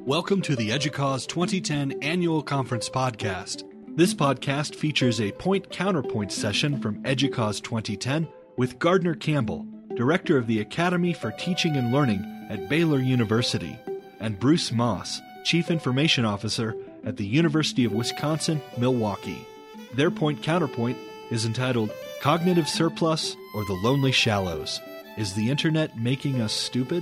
Welcome to the EDUCAUSE 2010 Annual Conference Podcast. This podcast features a point-counterpoint session from EDUCAUSE 2010 with Gardner Campbell, Director of the Academy for Teaching and Learning at Baylor University, and Bruce Moss, Chief Information Officer at the University of Wisconsin-Milwaukee. Their point-counterpoint is entitled Cognitive Surplus or the Lonely Shallows. Is the Internet making us stupid?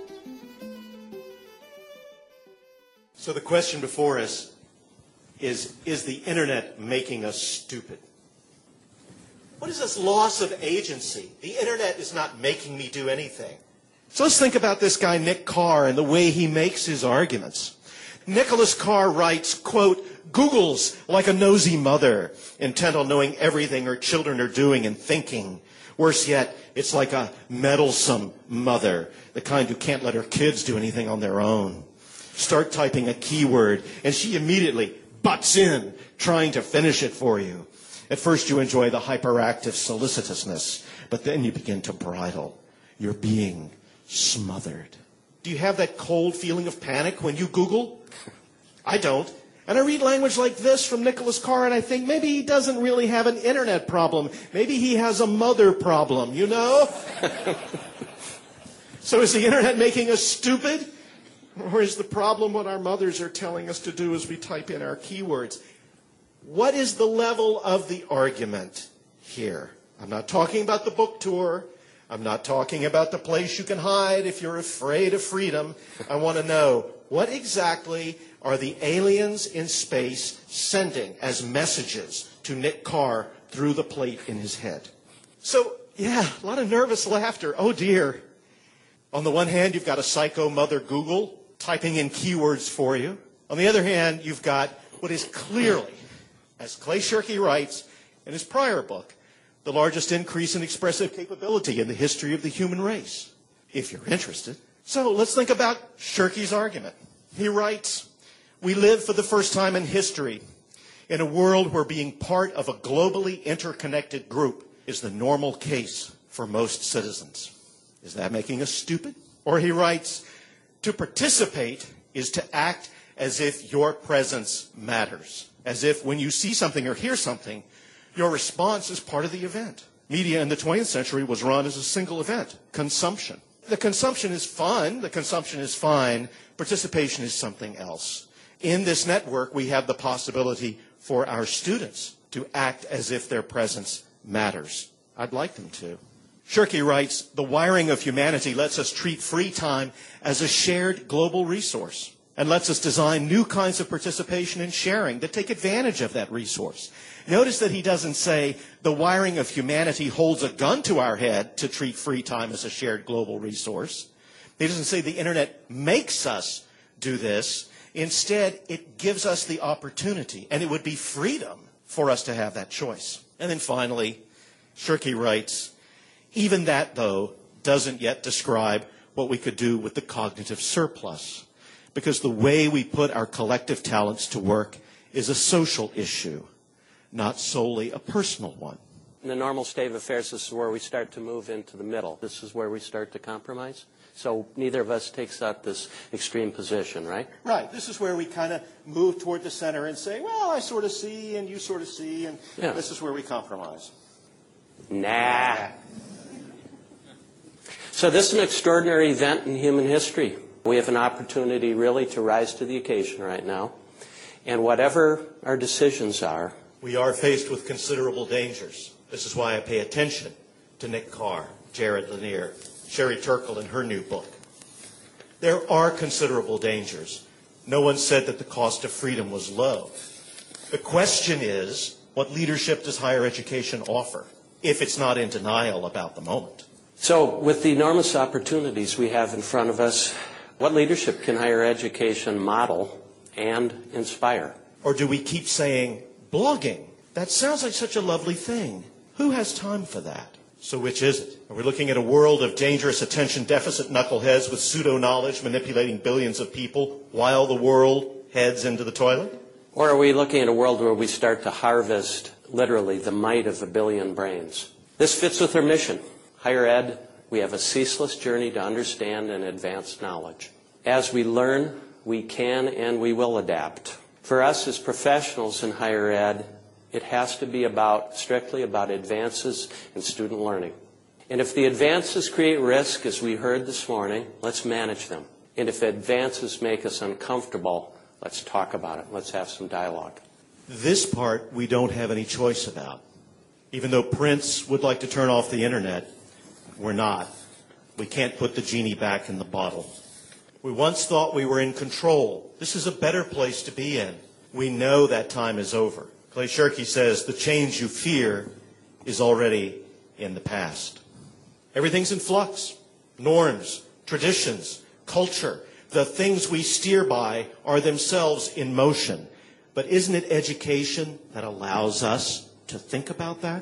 So the question before us is the Internet making us stupid? What is this loss of agency? The Internet is not making me do anything. So let's think about this guy, Nick Carr, and the way he makes his arguments. Nicholas Carr writes, quote, Google's like a nosy mother, intent on knowing everything her children are doing and thinking. Worse yet, it's like a meddlesome mother, the kind who can't let her kids do anything on their own. Start typing a keyword, and she immediately butts in, trying to finish it for you. At first, you enjoy the hyperactive solicitousness, but then you begin to bridle. You're being smothered. Do you have that cold feeling of panic when you Google? I don't. And I read language like this from Nicholas Carr, and I think maybe he doesn't really have an Internet problem. Maybe he has a mother problem, you know? So is the Internet making us stupid? Or is the problem what our mothers are telling us to do as we type in our keywords? What is the level of the argument here? I'm not talking about the book tour. I'm not talking about the place you can hide if you're afraid of freedom. I want to know, what exactly are the aliens in space sending as messages to Nick Carr through the plate in his head? So, yeah, a lot of nervous laughter. Oh, dear. On the one hand, you've got a psycho mother Google typing in keywords for you. On the other hand, you've got what is clearly, as Clay Shirky writes in his prior book, the largest increase in expressive capability in the history of the human race, if you're interested. So let's think about Shirky's argument. He writes, we live for the first time in history in a world where being part of a globally interconnected group is the normal case for most citizens. Is that making us stupid? Or he writes, to participate is to act as if your presence matters, as if when you see something or hear something, your response is part of the event. Media in the 20th century was run as a single event, consumption. The consumption is fun, the consumption is fine, participation is something else. In this network, we have the possibility for our students to act as if their presence matters. I'd like them to. Shirky writes, the wiring of humanity lets us treat free time as a shared global resource and lets us design new kinds of participation and sharing that take advantage of that resource. Notice that he doesn't say the wiring of humanity holds a gun to our head to treat free time as a shared global resource. He doesn't say the Internet makes us do this. Instead, it gives us the opportunity, and it would be freedom for us to have that choice. And then finally, Shirky writes, even that, though, doesn't yet describe what we could do with the cognitive surplus, because the way we put our collective talents to work is a social issue, not solely a personal one. In the normal state of affairs, this is where we start to move into the middle. This is where we start to compromise. So neither of us takes up this extreme position, right? Right. This is where we kind of move toward the center and say, well, I sort of see and you sort of see, and This is where we compromise. Nah. So this is an extraordinary event in human history. We have an opportunity really to rise to the occasion right now. And whatever our decisions are, we are faced with considerable dangers. This is why I pay attention to Nick Carr, Jared Lanier, Sherry Turkle in her new book. There are considerable dangers. No one said that the cost of freedom was low. The question is, what leadership does higher education offer, if it's not in denial about the moment? So with the enormous opportunities we have in front of us, what leadership can higher education model and inspire? Or do we keep saying, blogging, that sounds like such a lovely thing. Who has time for that? So which is it? Are we looking at a world of dangerous attention deficit knuckleheads with pseudo-knowledge manipulating billions of people while the world heads into the toilet? Or are we looking at a world where we start to harvest, literally, the might of a billion brains? This fits with our mission. Higher ed, we have a ceaseless journey to understand and advance knowledge. As we learn, we can and we will adapt. For us as professionals in higher ed, it has to be strictly about advances in student learning. And if the advances create risk, as we heard this morning, let's manage them. And if advances make us uncomfortable, let's talk about it. Let's have some dialogue. This part we don't have any choice about. Even though Prince would like to turn off the internet, we're not. We can't put the genie back in the bottle. We once thought we were in control. This is a better place to be in. We know that time is over. Clay Shirky says the change you fear is already in the past. Everything's in flux. Norms, traditions, culture, the things we steer by are themselves in motion. But isn't it education that allows us to think about that?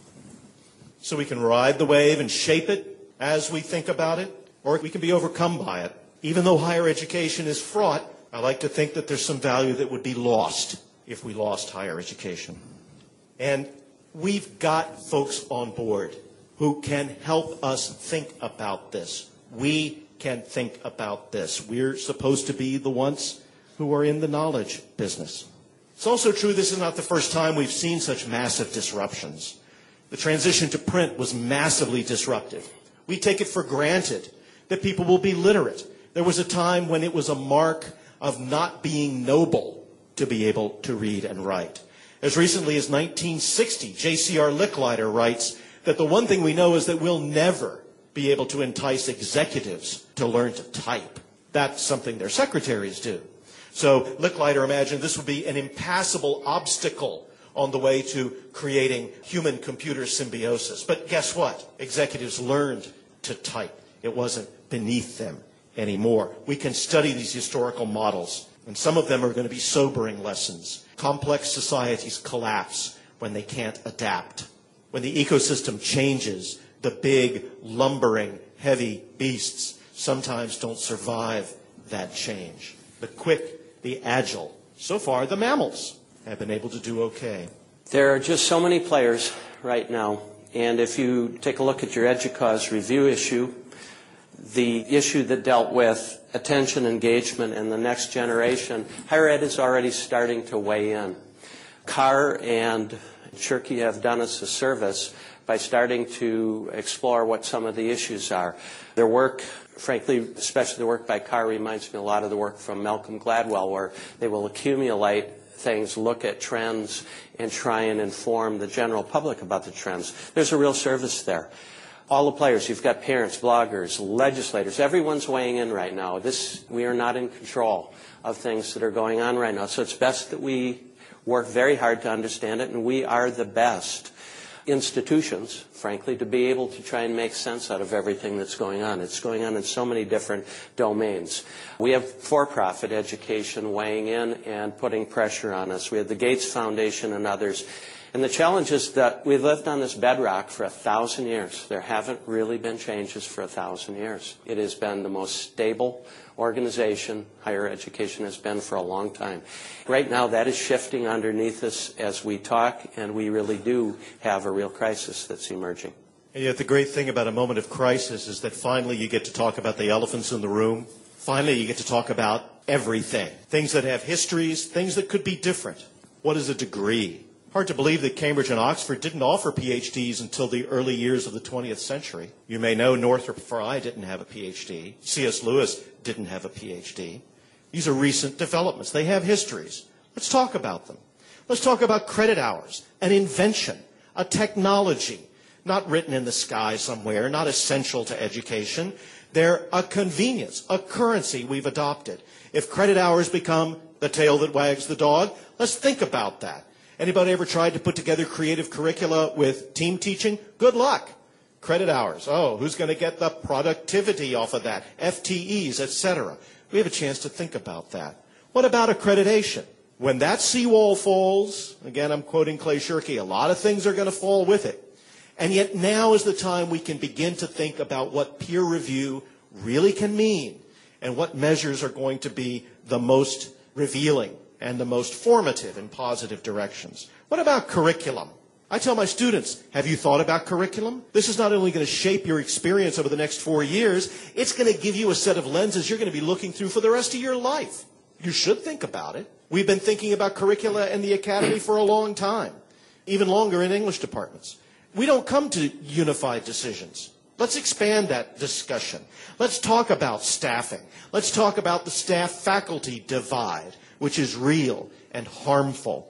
So we can ride the wave and shape it as we think about it, or we can be overcome by it. Even though higher education is fraught, I like to think that there's some value that would be lost if we lost higher education. And we've got folks on board who can help us think about this. We can think about this. We're supposed to be the ones who are in the knowledge business. It's also true this is not the first time we've seen such massive disruptions. The transition to print was massively disruptive. We take it for granted that people will be literate. There was a time when it was a mark of not being noble to be able to read and write. As recently as 1960, J.C.R. Licklider writes that the one thing we know is that we'll never be able to entice executives to learn to type. That's something their secretaries do. So Licklider imagined this would be an impassable obstacle on the way to creating human-computer symbiosis. But guess what? Executives learned to type. It wasn't beneath them anymore. We can study these historical models, and some of them are going to be sobering lessons. Complex societies collapse when they can't adapt. When the ecosystem changes, the big, lumbering, heavy beasts sometimes don't survive that change. The quick, the agile. So far, the mammals have been able to do okay. There are just so many players right now. And if you take a look at your EDUCAUSE review issue, the issue that dealt with attention, engagement, and the next generation, higher ed is already starting to weigh in. Carr and Shirky have done us a service by starting to explore what some of the issues are. Their work, frankly, especially the work by Carr, reminds me a lot of the work from Malcolm Gladwell, where they will accumulate things, look at trends, and try and inform the general public about the trends. There's a real service there. All the players, you've got parents, bloggers, legislators, everyone's weighing in right now. We are not in control of things that are going on right now. So it's best that we work very hard to understand it, and we are the best institutions, frankly, to be able to try and make sense out of everything that's going on. It's going on in so many different domains. We have for-profit education weighing in and putting pressure on us. We have the Gates Foundation and others. And the challenge is that we've lived on this bedrock for 1,000 years. There haven't really been changes for 1,000 years. It has been the most stable organization higher education has been for a long time. Right now, that is shifting underneath us as we talk, and we really do have a real crisis that's emerging. And yet the great thing about a moment of crisis is that finally you get to talk about the elephants in the room. Finally, you get to talk about everything. Things that have histories, things that could be different. What is a degree? Hard to believe that Cambridge and Oxford didn't offer PhDs until the early years of the 20th century. You may know Northrop Frye didn't have a PhD. C.S. Lewis didn't have a PhD. These are recent developments. They have histories. Let's talk about them. Let's talk about credit hours, an invention, a technology, not written in the sky somewhere, not essential to education. They're a convenience, a currency we've adopted. If credit hours become the tail that wags the dog, let's think about that. Anybody ever tried to put together creative curricula with team teaching? Good luck. Credit hours. Oh, who's going to get the productivity off of that? FTEs, etc. We have a chance to think about that. What about accreditation? When that seawall falls, again, I'm quoting Clay Shirky, a lot of things are going to fall with it. And yet now is the time we can begin to think about what peer review really can mean and what measures are going to be the most revealing and the most formative in positive directions. What about curriculum? I tell my students, have you thought about curriculum? This is not only going to shape your experience over the next 4 years, it's going to give you a set of lenses you're going to be looking through for the rest of your life. You should think about it. We've been thinking about curricula in the academy for a long time, even longer in English departments. We don't come to unified decisions. Let's expand that discussion. Let's talk about staffing. Let's talk about the staff-faculty divide, which is real and harmful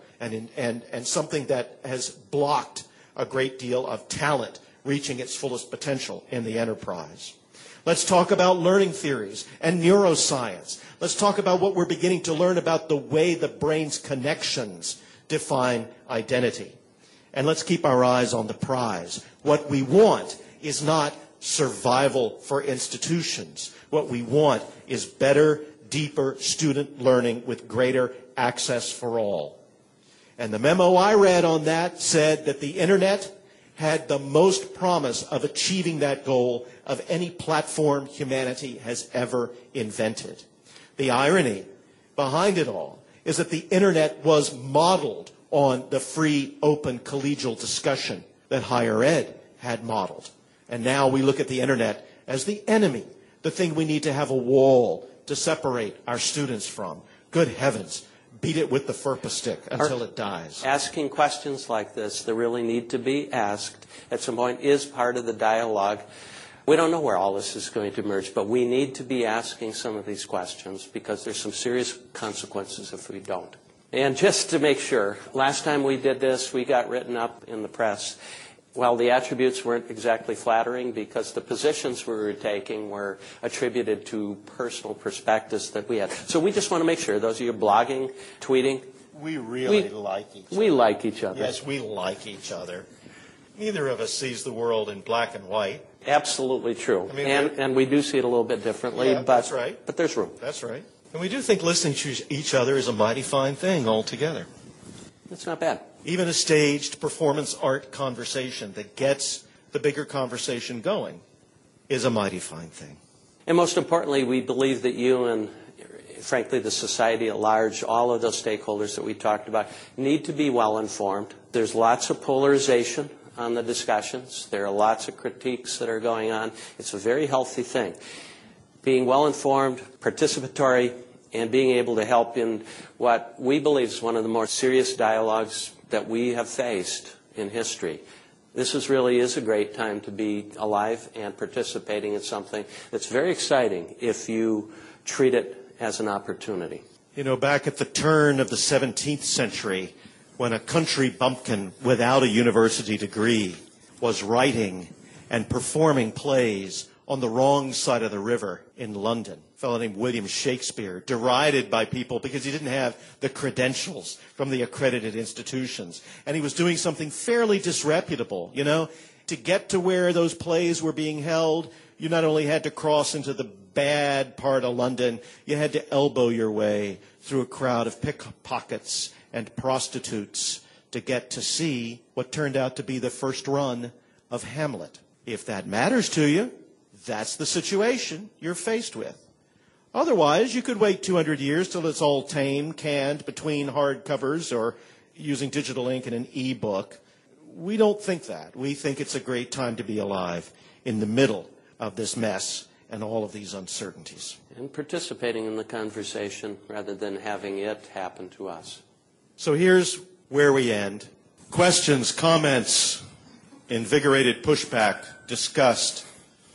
and something that has blocked a great deal of talent reaching its fullest potential in the enterprise. Let's talk about learning theories and neuroscience. Let's talk about what we're beginning to learn about the way the brain's connections define identity. And let's keep our eyes on the prize. What we want is not survival for institutions. What we want is better, deeper student learning with greater access for all. And the memo I read on that said that the Internet had the most promise of achieving that goal of any platform humanity has ever invented. The irony behind it all is that the Internet was modeled on the free, open, collegial discussion that higher ed had modeled. And now we look at the Internet as the enemy, the thing we need to have a wall to separate our students from. Good heavens, beat it with the FERPA stick until it dies. Asking questions like this that really need to be asked at some point is part of the dialogue. We don't know where all this is going to emerge, but we need to be asking some of these questions because there's some serious consequences if we don't. And just to make sure, last time we did this, we got written up in the press. Well, the attributes weren't exactly flattering because the positions we were taking were attributed to personal perspectives that we had. So we just want to make sure, those of you blogging, tweeting. We really like each other. We like each other. Yes, we like each other. Neither of us sees the world in black and white. Absolutely true. I mean, and we do see it a little bit differently. Yeah, that's right. But there's room. That's right. And we do think listening to each other is a mighty fine thing altogether. It's not bad. Even a staged performance art conversation that gets the bigger conversation going is a mighty fine thing. And most importantly, we believe that you and, frankly, the society at large, all of those stakeholders that we talked about, need to be well informed. There's lots of polarization on the discussions. There are lots of critiques that are going on. It's a very healthy thing. Being well informed, participatory, and being able to help in what we believe is one of the more serious dialogues that we have faced in history. This really is a great time to be alive and participating in something that's very exciting if you treat it as an opportunity. You know, back at the turn of the 17th century, when a country bumpkin without a university degree was writing and performing plays on the wrong side of the river in London, a fellow named William Shakespeare, derided by people because he didn't have the credentials from the accredited institutions. And he was doing something fairly disreputable, you know. To get to where those plays were being held, you not only had to cross into the bad part of London, you had to elbow your way through a crowd of pickpockets and prostitutes to get to see what turned out to be the first run of Hamlet. If that matters to you, that's the situation you're faced with. Otherwise, you could wait 200 years till it's all tamed, canned between hardcovers or using digital ink in an e-book. We don't think that. We think it's a great time to be alive in the middle of this mess and all of these uncertainties. And participating in the conversation rather than having it happen to us. So here's where we end. Questions, comments, invigorated pushback, discussed.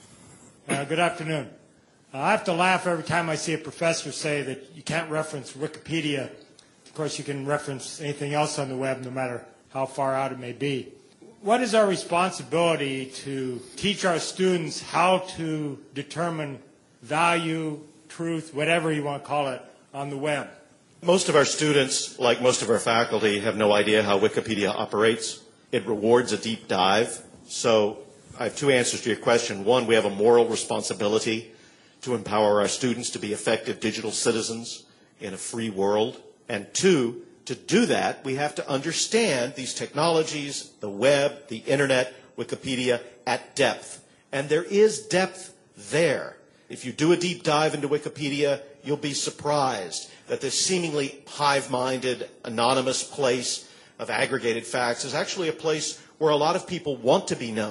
Good afternoon. I have to laugh every time I see a professor say that you can't reference Wikipedia. Of course, you can reference anything else on the web, no matter how far out it may be. What is our responsibility to teach our students how to determine value, truth, whatever you want to call it, on the web? Most of our students, like most of our faculty, have no idea how Wikipedia operates. It rewards a deep dive. So I have two answers to your question. One, we have a moral responsibility to empower our students to be effective digital citizens in a free world. And two, to do that, we have to understand these technologies, the web, the internet, Wikipedia, at depth. And there is depth there. If you do a deep dive into Wikipedia, you'll be surprised that this seemingly hive-minded, anonymous place of aggregated facts is actually a place where a lot of people want to be known,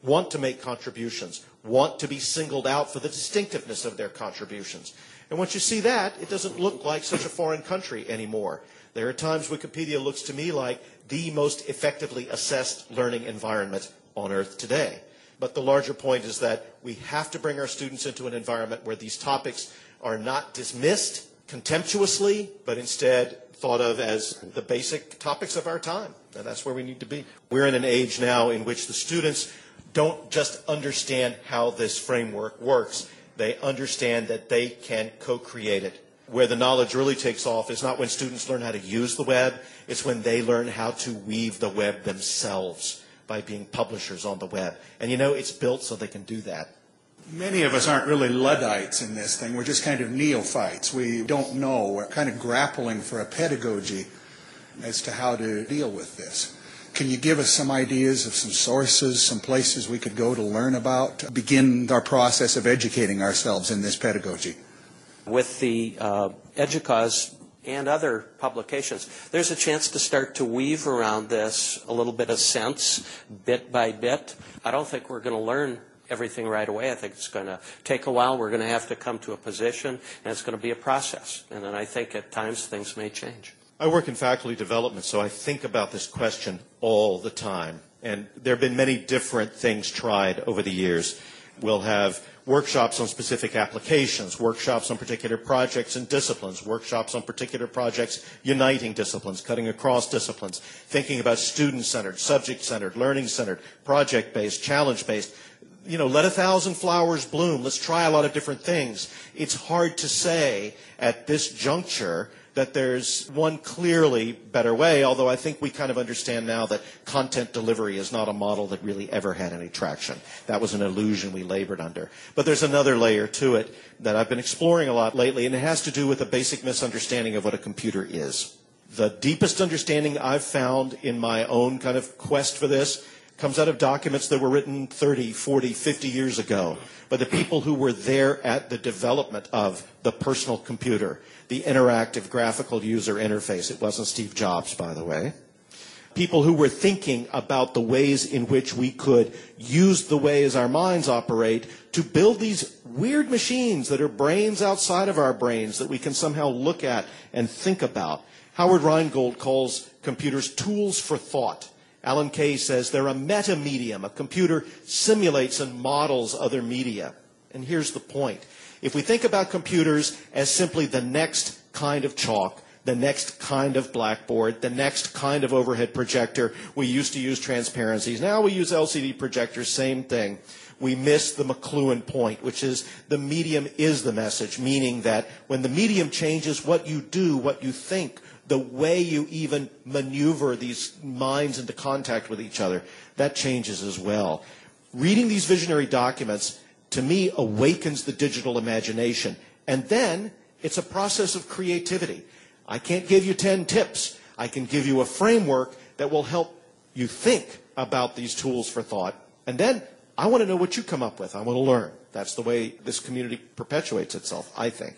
want to make contributions, want to be singled out for the distinctiveness of their contributions. And once you see that, it doesn't look like such a foreign country anymore. There are times Wikipedia looks to me like the most effectively assessed learning environment on earth today. But the larger point is that we have to bring our students into an environment where these topics are not dismissed contemptuously, but instead thought of as the basic topics of our time. And that's where we need to be. We're in an age now in which the students don't just understand how this framework works. They understand that they can co-create it. Where the knowledge really takes off is not when students learn how to use the web, it's when they learn how to weave the web themselves by being publishers on the web. And you know, it's built so they can do that. Many of us aren't really Luddites in this thing. We're just kind of neophytes. We don't know. We're kind of grappling for a pedagogy as to how to deal with this. Can you give us some ideas of some sources, some places we could go to learn about, to begin our process of educating ourselves in this pedagogy? With the EDUCAUSE and other publications, there's a chance to start to weave around this a little bit of sense, bit by bit. I don't think we're going to learn everything right away. I think it's going to take a while. We're going to have to come to a position, and it's going to be a process. And then I think at times things may change. I work in faculty development, so I think about this question all the time. And there have been many different things tried over the years. We'll have workshops on specific applications, workshops on particular projects and disciplines, workshops on particular projects uniting disciplines, cutting across disciplines, thinking about student-centered, subject-centered, learning-centered, project-based, challenge-based. You know, let 1,000 flowers bloom. Let's try a lot of different things. It's hard to say at this juncture that there's one clearly better way, although I think we kind of understand now that content delivery is not a model that really ever had any traction. That was an illusion we labored under. But there's another layer to it that I've been exploring a lot lately, and it has to do with a basic misunderstanding of what a computer is. The deepest understanding I've found in my own kind of quest for this comes out of documents that were written 30, 40, 50 years ago by the people who were there at the development of the personal computer, the interactive graphical user interface. It wasn't Steve Jobs, by the way. People who were thinking about the ways in which we could use the ways our minds operate to build these weird machines that are brains outside of our brains that we can somehow look at and think about. Howard Rheingold calls computers tools for thought. Alan Kay says they're a meta-medium. A computer simulates and models other media. And here's the point. If we think about computers as simply the next kind of chalk, the next kind of blackboard, the next kind of overhead projector, we used to use transparencies. Now we use LCD projectors, same thing. We miss the McLuhan point, which is the medium is the message, meaning that when the medium changes, what you do, what you think, the way you even maneuver these minds into contact with each other, that changes as well. Reading these visionary documents, to me, awakens the digital imagination. And then it's a process of creativity. I can't give you 10 tips. I can give you a framework that will help you think about these tools for thought. And then I want to know what you come up with. I want to learn. That's the way this community perpetuates itself, I think.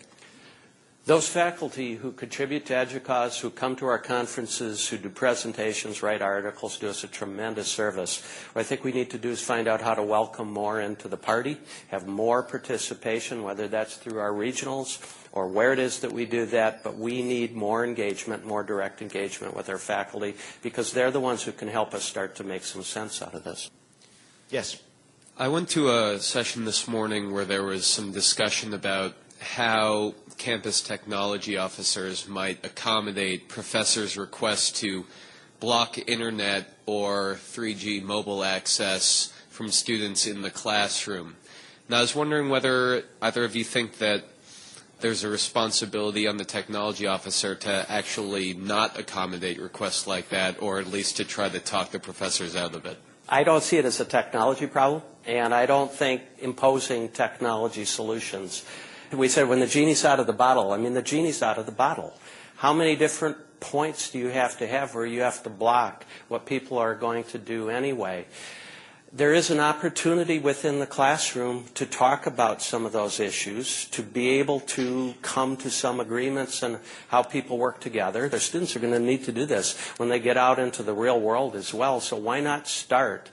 Those faculty who contribute to EDUCAUSE, who come to our conferences, who do presentations, write articles, do us a tremendous service. What I think we need to do is find out how to welcome more into the party, have more participation, whether that's through our regionals or where it is that we do that, but we need more engagement, more direct engagement with our faculty, because they're the ones who can help us start to make some sense out of this. Yes. I went to a session this morning where there was some discussion about how campus technology officers might accommodate professors' requests to block internet or 3G mobile access from students in the classroom. Now, I was wondering whether either of you think that there's a responsibility on the technology officer to actually not accommodate requests like that, or at least to try to talk the professors out of it. I don't see it as a technology problem, and I don't think imposing technology solutions. We said when the genie's out of the bottle, I mean the genie's out of the bottle. How many different points do you have to have where you have to block what people are going to do anyway? There is an opportunity within the classroom to talk about some of those issues, to be able to come to some agreements on how people work together. Their students are going to need to do this when they get out into the real world as well, so why not start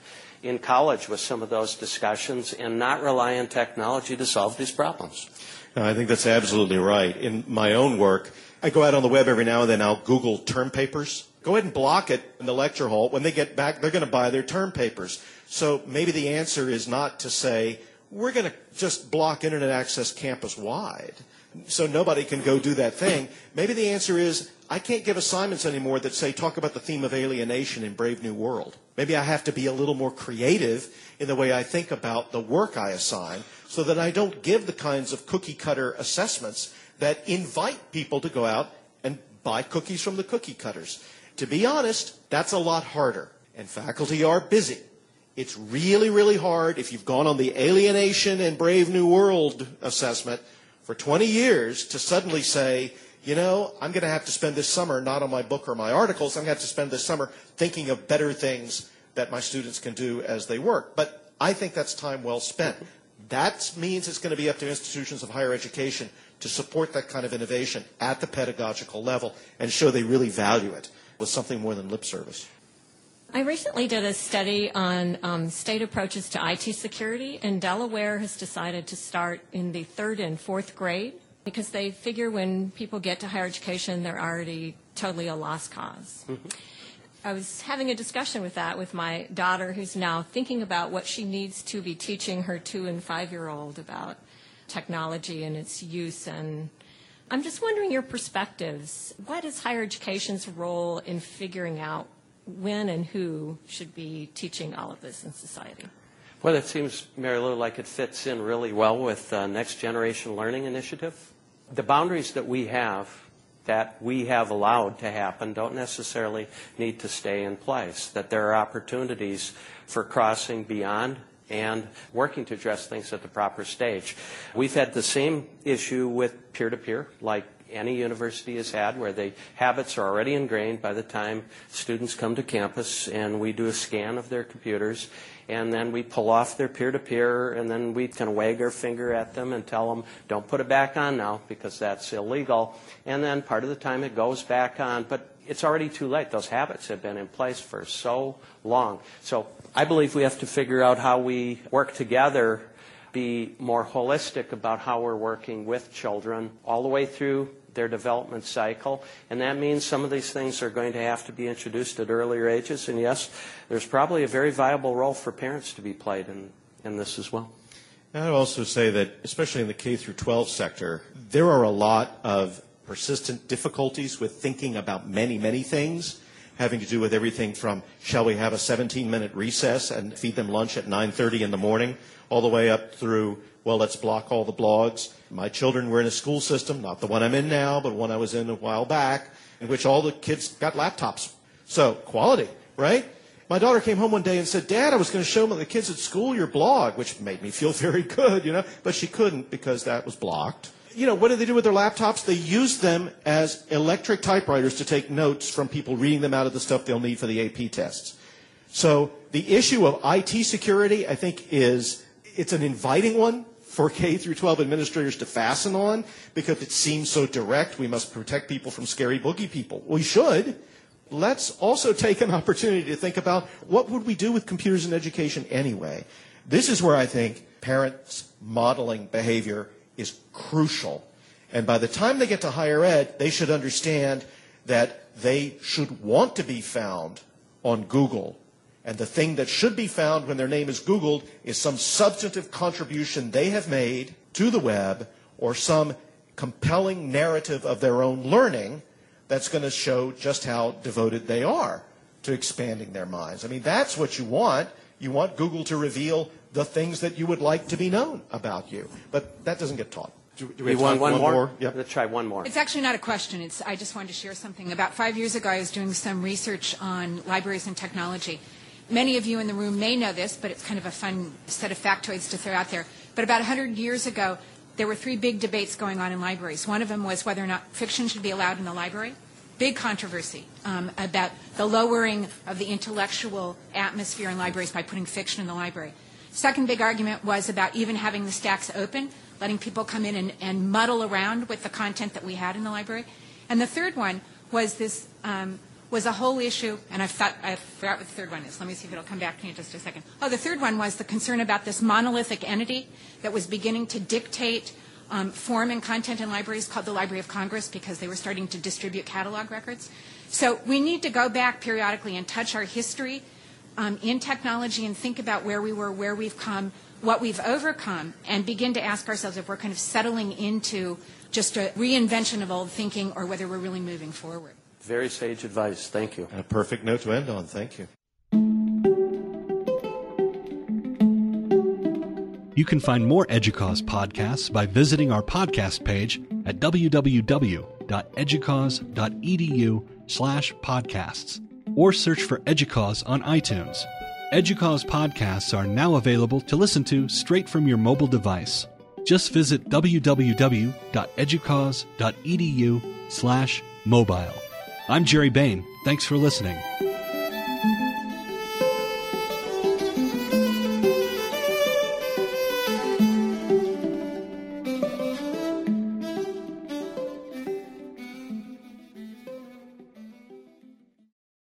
in college with some of those discussions and not rely on technology to solve these problems. No, I think that's absolutely right. In my own work, I go out on the web every now and then. I'll Google term papers. Go ahead and block it in the lecture hall. When they get back, they're going to buy their term papers. So maybe the answer is not to say, we're going to just block internet access campus-wide so nobody can go do that thing. Maybe the answer is, I can't give assignments anymore that say, talk about the theme of alienation in Brave New World. Maybe I have to be a little more creative in the way I think about the work I assign so that I don't give the kinds of cookie-cutter assessments that invite people to go out and buy cookies from the cookie cutters. To be honest, that's a lot harder, and faculty are busy. It's really, really hard if you've gone on the alienation and Brave New World assessment for 20 years to suddenly say, you know, I'm going to have to spend this summer not on my book or my articles. I'm going to have to spend this summer thinking of better things that my students can do as they work. But I think that's time well spent. That means it's going to be up to institutions of higher education to support that kind of innovation at the pedagogical level and show they really value it with something more than lip service. I recently did a study on state approaches to IT security, and Delaware has decided to start in the 3rd and 4th grade because they figure when people get to higher education, they're already totally a lost cause. Mm-hmm. I was having a discussion with that with my daughter, who's now thinking about what she needs to be teaching her 2- and 5-year-old about technology and its use. And I'm just wondering your perspectives. What is higher education's role in figuring out when and who should be teaching all of this in society? Well, it seems, Mary Lou, like it fits in really well with the Next Generation Learning Initiative. The boundaries that we have allowed to happen don't necessarily need to stay in place, that there are opportunities for crossing beyond and working to address things at the proper stage. We've had the same issue with peer-to-peer, like any university has had, where the habits are already ingrained by the time students come to campus, and we do a scan of their computers, and then we pull off their peer-to-peer, and then we kind of wag our finger at them and tell them, don't put it back on now because that's illegal. And then part of the time it goes back on, but it's already too late. Those habits have been in place for so long. So I believe we have to figure out how we work together, be more holistic about how we're working with children all the way through their development cycle. And that means some of these things are going to have to be introduced at earlier ages. And yes, there's probably a very viable role for parents to be played in this as well. I'd also say that, especially in the K through 12 sector, there are a lot of persistent difficulties with thinking about many, many things, having to do with everything from, shall we have a 17-minute recess and feed them lunch at 9:30 in the morning, all the way up through, well, let's block all the blogs. My children were in a school system, not the one I'm in now, but one I was in a while back, in which all the kids got laptops. So, quality, right? My daughter came home one day and said, Dad, I was going to show the kids at school your blog, which made me feel very good, but she couldn't because that was blocked. What do they do with their laptops? They use them as electric typewriters to take notes from people reading them out of the stuff they'll need for the AP tests. So the issue of IT security, I think, it's an inviting one for K through 12 administrators to fasten on because it seems so direct. We must protect people from scary boogie people. We should. Let's also take an opportunity to think about what would we do with computers in education anyway. This is where I think parents modeling behavior is crucial. And by the time they get to higher ed, they should understand that they should want to be found on Google. And the thing that should be found when their name is Googled is some substantive contribution they have made to the web or some compelling narrative of their own learning that's going to show just how devoted they are to expanding their minds. I mean, that's what you want. You want Google to reveal the things that you would like to be known about you. But that doesn't get taught. Do we want one more? Yep. Let's try one more. It's actually not a question. I just wanted to share something. About 5 years ago, I was doing some research on libraries and technology. Many of you in the room may know this, but it's kind of a fun set of factoids to throw out there. But about 100 years ago, there were 3 big debates going on in libraries. One of them was whether or not fiction should be allowed in the library. Big controversy about the lowering of the intellectual atmosphere in libraries by putting fiction in the library. Second big argument was about even having the stacks open, letting people come in and muddle around with the content that we had in the library. And the third one was this was a whole issue, and I forgot what the third one is. Let me see if it'll come back to me in just a second. Oh, the third one was the concern about this monolithic entity that was beginning to dictate form and content in libraries, called the Library of Congress, because they were starting to distribute catalog records. So we need to go back periodically and touch our history in technology and think about where we were, where we've come, what we've overcome, and begin to ask ourselves if we're kind of settling into just a reinvention of old thinking or whether we're really moving forward. Very sage advice. Thank you. And a perfect note to end on. Thank you. You can find more EDUCAUSE podcasts by visiting our podcast page at www.educause.edu/podcasts or search for EDUCAUSE on iTunes. EDUCAUSE podcasts are now available to listen to straight from your mobile device. Just visit www.educause.edu/mobile. I'm Jerry Bain. Thanks for listening.